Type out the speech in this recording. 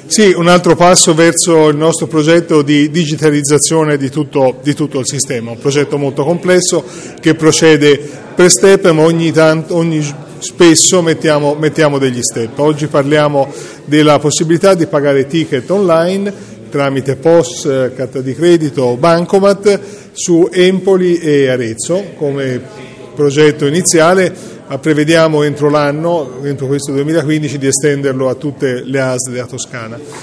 Sì, un altro passo verso il nostro progetto di digitalizzazione di tutto il sistema, un progetto molto complesso che procede per step, ma spesso mettiamo degli step. Oggi parliamo della possibilità di pagare ticket online tramite POS, carta di credito o bancomat su Empoli e Arezzo come progetto iniziale. Ma prevediamo entro questo 2015, di estenderlo a tutte le ASL della Toscana.